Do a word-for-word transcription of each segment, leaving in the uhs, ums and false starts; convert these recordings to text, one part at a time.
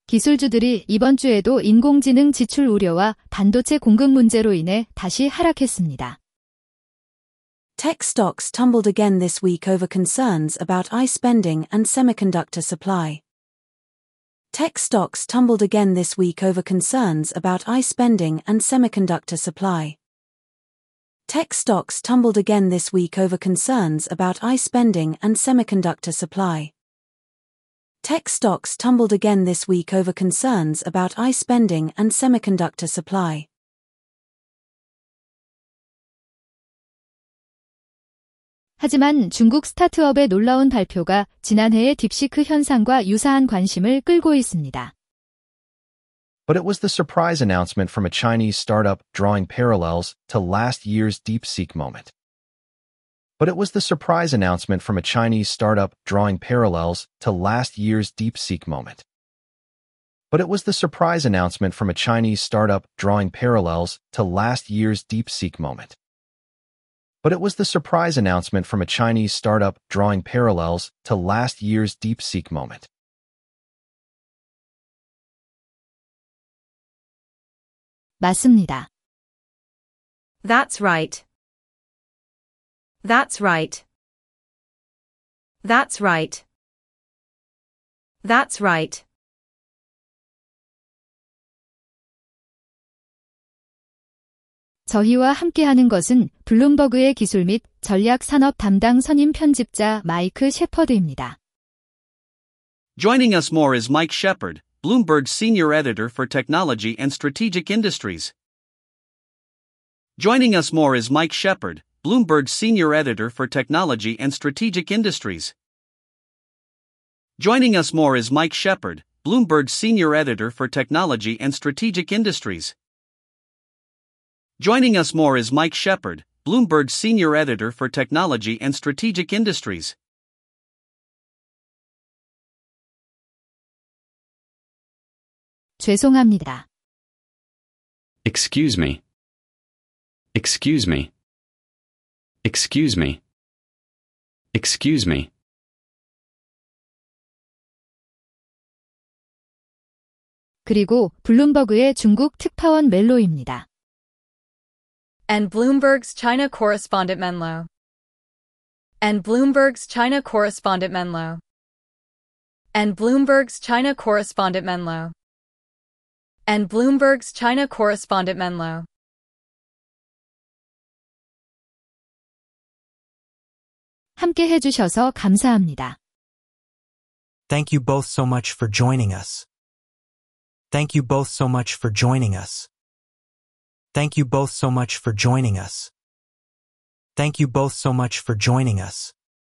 기술주들이 이번 주에도 인공지능 지출 우려와 반도체 공급 문제로 인해 다시 하락했습니다. Tech stocks tumbled again this week over concerns about I spending and semiconductor supply. Tech stocks tumbled again this week over concerns about I spending and semiconductor supply. Tech stocks tumbled again this week over concerns about I spending and semiconductor supply. Tech stocks tumbled again this week over concerns about I spending and semiconductor supply. 하지만 중국 스타트업의 놀라운 발표가 지난해의 딥시크 현상과 유사한 관심을 끌고 있습니다. But it was the surprise announcement from a Chinese startup drawing parallels to last year's DeepSeek moment. But it was the surprise announcement from a Chinese startup drawing parallels to last year's DeepSeek moment. But it was the surprise announcement from a Chinese startup drawing parallels to last year's DeepSeek moment. But it was the surprise announcement from a Chinese startup drawing parallels to last year's DeepSeek moment. 맞습니다. That's right. That's right. That's right. That's right. 저희와 함께하는 것은 블룸버그의 기술 및 전략 산업 담당 선임 편집자 마이크 셰퍼드입니다. Joining us more is Mike Shepard, Bloomberg's senior editor for technology and strategic industries. Joining us more is Mike Shepard, Bloomberg's senior editor for technology and strategic industries. Joining us more is Mike Shepard, Bloomberg's senior editor for technology and strategic industries. Joining us more is Mike Shepard, Bloomberg's senior editor for technology and strategic industries. 죄송합니다. Excuse me. Excuse me. Excuse me. Excuse me. 그리고 블룸버그의 중국 특파원 멜로입니다. And Bloomberg's China correspondent Menlo. And Bloomberg's China correspondent Menlo. And Bloomberg's China correspondent Menlo. And Bloomberg's China correspondent Menlo. 함께 해주셔서 감사합니다. Thank you both so much for joining us. Thank you both so much for joining us. Thank you both so much for joining us. Thank you both so much for joining us.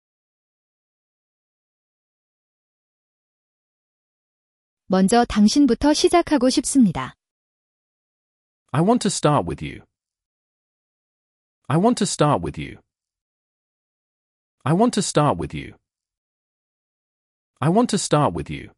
먼저 당신부터 시작하고 싶습니다. I want to start with you. I want to start with you. I want to start with you. I want to start with you.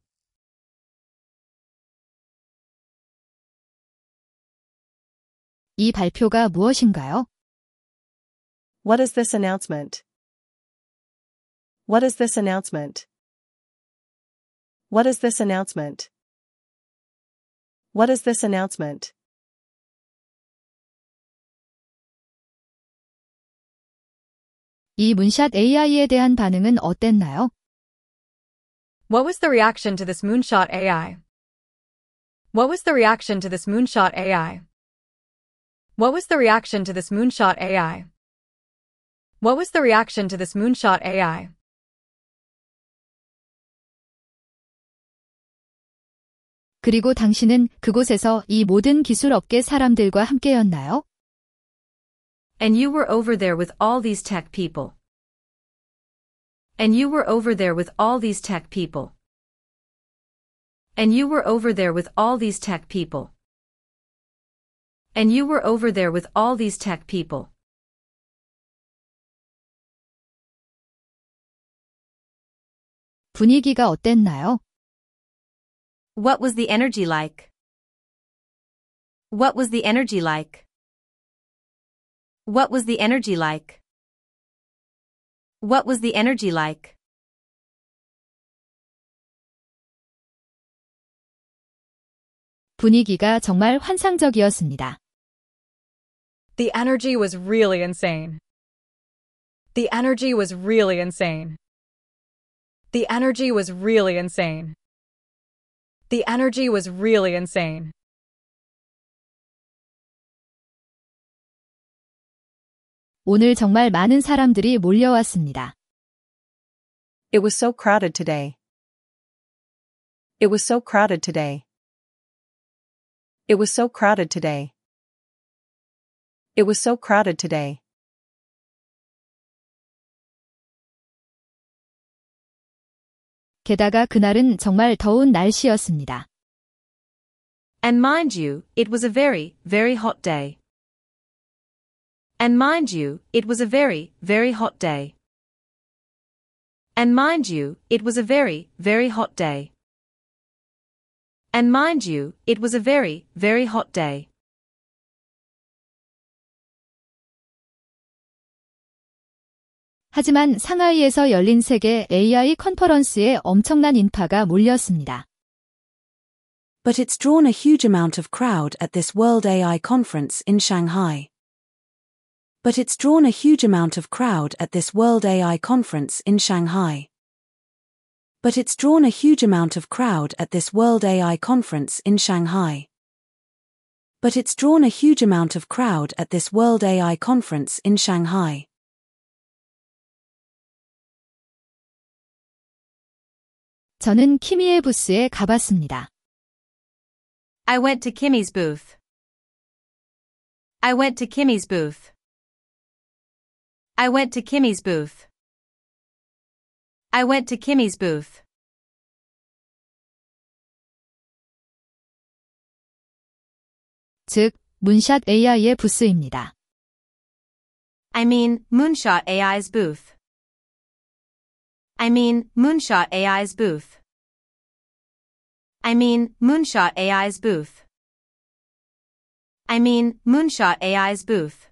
이 발표가 무엇인가요? What is this announcement? What is this announcement? What is this announcement? What is this announcement? 이 문샷 에이아이에 대한 반응은 어땠나요? What was the reaction to this moonshot A I? What was the reaction to this moonshot A I? What was the reaction to this moonshot A I? What was the reaction to this moonshot A I? 그리고 당신은 그곳에서 이 모든 기술 업계 사람들과 함께였나요? And you were over there with all these tech people. And you were over there with all these tech people. And you were over there with all these tech people. And you were over there with all these tech people. 분위기가 어땠나요? What was the energy like? What was the energy like? What was the energy like? What was the energy like? 분위기가 정말 환상적이었습니다. The energy was really insane. The energy was really insane. The energy was really insane. The energy was really insane. 오늘 정말 많은 사람들이 몰려왔습니다. It was so crowded today. It was so crowded today. It was so crowded today. It was so crowded today. 게다가 그날은 정말 더운 날씨였습니다. And mind you, it was a very, very hot day. And mind you, it was a very, very hot day. And mind you, it was a very, very hot day. And mind you, it was a very, very hot day. 하지만 상하이에서 열린 세계 에이아이 컨퍼런스에 엄청난 인파가 몰렸습니다. But it's drawn a huge amount of crowd at this World 에이아이 Conference in Shanghai. But it's drawn a huge amount of crowd at this World 에이아이 Conference in Shanghai. But it's drawn a huge amount of crowd at this World 에이아이 Conference in Shanghai. But it's drawn a huge amount of crowd at this World 에이아이 Conference in Shanghai. 저는 키미의 부스에 가봤습니다. I went to Kimmy's booth. I went to Kimmy's booth. I went to Kimmy's booth. I went to Kimmy's booth. 즉, 문샷 에이아이의 부스입니다. I mean, Moonshot 에이아이's booth. I mean, Moonshot 에이아이's booth. I mean, Moonshot 에이아이's booth. I mean, Moonshot 에이아이's booth.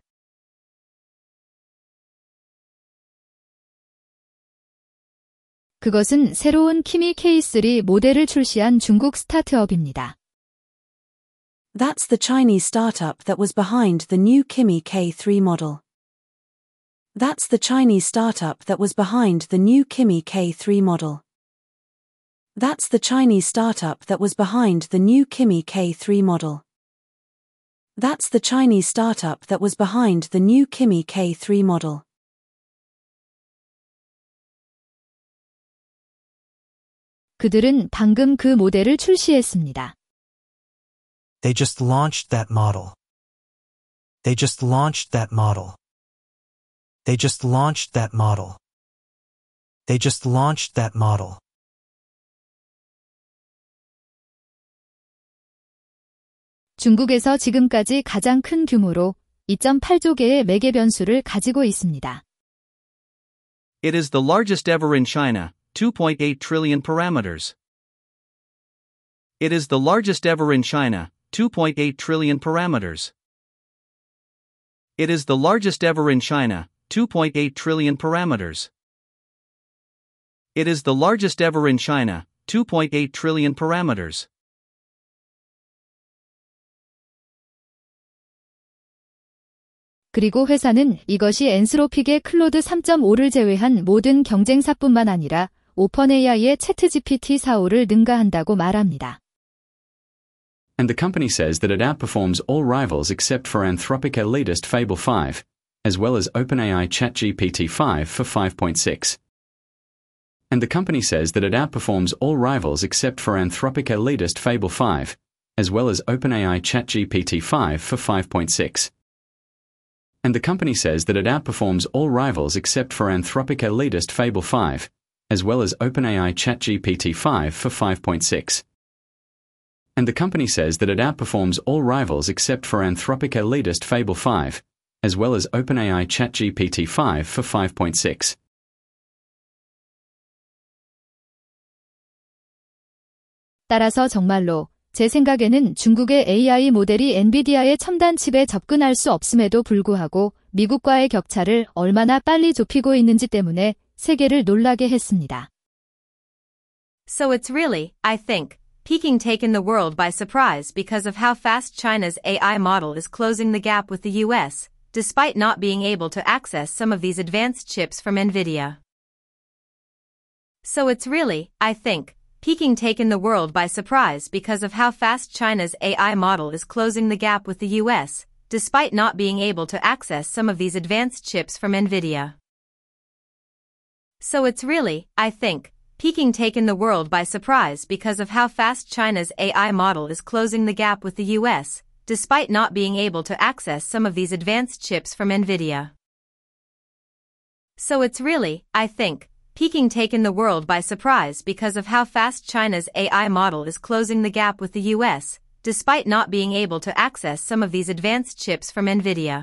그것은 새로운 키미 케이 쓰리 모델을 출시한 중국 스타트업입니다. That's the Chinese startup that was behind the new Kimi K three model. That's the Chinese startup that was behind the new Kimi K three model. That's the Chinese startup that was behind the new Kimi K three model. That's the Chinese startup that was behind the new Kimi K three model. 그들은 방금 그 모델을 출시했습니다. They just launched that model. They just launched that model. They just launched that model. They just launched that model. 중국에서 지금까지 가장 큰 규모로 이 점 팔조 개의 매개 변수를 가지고 있습니다. It is the largest ever in China, two point eight trillion parameters. It is the largest ever in China, two point eight trillion parameters. It is the largest ever in China, two point eight trillion parameters. It is the largest ever in China, two point eight trillion parameters. 그리고 회사는 이것이 엔스로픽의 클로드 삼 점 오를 제외한 모든 경쟁사뿐만 아니라 오픈에이아이의 챗지피티 사오를 능가한다고 말합니다. And the company says that it outperforms all rivals except for Anthropic elitist Fable five, as well as OpenAI ChatGPT five for five point six. And the company says that it outperforms all rivals except for Anthropic elitist Fable five, as well as OpenAI ChatGPT five for five point six. And the company says that it outperforms all rivals except for Anthropic elitist Fable five, as well as OpenAI ChatGPT five for five point six. And the company says that it outperforms all rivals except for Anthropic elitist Fable five, as well as OpenAI ChatGPT five for five point six. 따라서 정말로 제 생각에는 중국의 에이아이 모델이 엔비디아의 첨단 칩에 접근할 수 없음에도 불구하고 미국과의 격차를 얼마나 빨리 좁히고 있는지 때문에 세계를 놀라게 했습니다. So it's really, I think, Peking taken the world by surprise because of how fast China's A I model is closing the gap with the U S, despite not being able to access some of these advanced chips from NVIDIA. So it's really, I think, Peking taken the world by surprise because of how fast China's A I model is closing the gap with the U S, despite not being able to access some of these advanced chips from NVIDIA. So it's really, I think, Peking taken the world by surprise because of how fast China's A I model is closing the gap with the U S, despite not being able to access some of these advanced chips from NVIDIA. So it's really, I think, Peking taken the world by surprise because of how fast China's A I model is closing the gap with the U S, despite not being able to access some of these advanced chips from NVIDIA.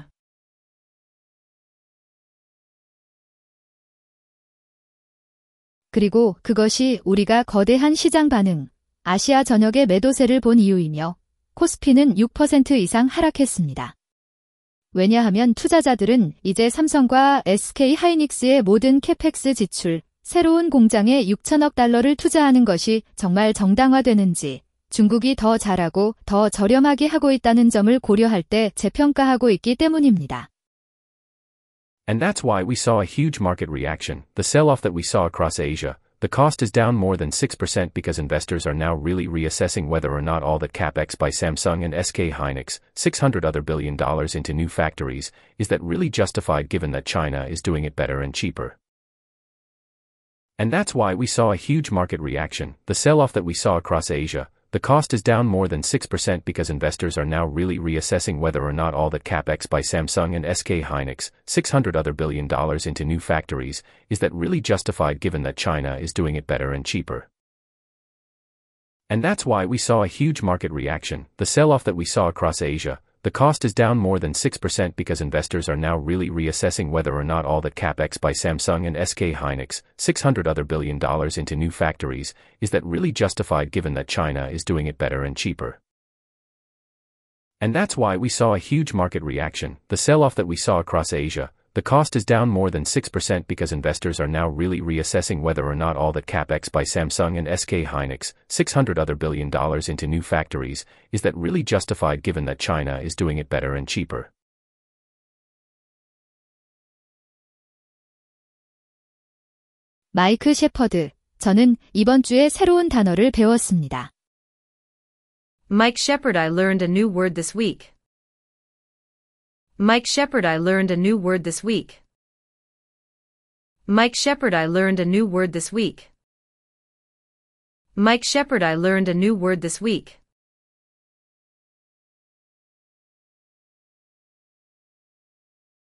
그리고 그것이 우리가 거대한 시장 반응, 아시아 전역의 매도세를 본 이유이며 코스피는 육 퍼센트 이상 하락했습니다. 왜냐하면 투자자들은 이제 삼성과 에스케이하이닉스의 모든 캐펙스 지출, 새로운 공장에 육천억 달러를 투자하는 것이 정말 정당화되는지, 중국이 더 잘하고 더 저렴하게 하고 있다는 점을 고려할 때 재평가하고 있기 때문입니다. And that's why we saw a huge market reaction, the sell-off that we saw across Asia. The cost is down more than six percent because investors are now really reassessing whether or not all that capex by Samsung and S K Hynix, six hundred other billion dollars into new factories, is that really justified given that China is doing it better and cheaper. And that's why we saw a huge market reaction, the sell-off that we saw across Asia. The cost is down more than six percent because investors are now really reassessing whether or not all that capex by Samsung and S K Hynix, six hundred other billion dollars into new factories, is that really justified given that China is doing it better and cheaper. And that's why we saw a huge market reaction, the sell-off that we saw across Asia. The cost is down more than six percent because investors are now really reassessing whether or not all that capex by Samsung and S K Hynix, six hundred other billion dollars into new factories, is that really justified given that China is doing it better and cheaper. And that's why we saw a huge market reaction, the sell-off that we saw across Asia. The cost is down more than six percent because investors are now really reassessing whether or not all that capex by Samsung and S K Hynix, six hundred other billion dollars into new factories, is that really justified given that China is doing it better and cheaper. 마이크 셰퍼드, 저는 이번 주에 새로운 단어를 배웠습니다. Mike Shepard, I learned a new word this week. Mike Shepard, I learned a new word this week. Mike Shepard, I learned a new word this week. Mike Shepard, I learned a new word this week.